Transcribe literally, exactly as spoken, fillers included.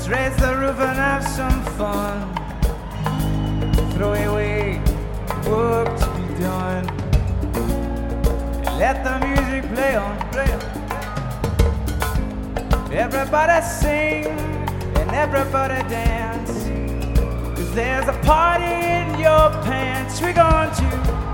raise the roof and have some fun. Throw away work to be done. Let the music play on, play on. Everybody sing and everybody dance, 'cause there's a party in your pants. We're going to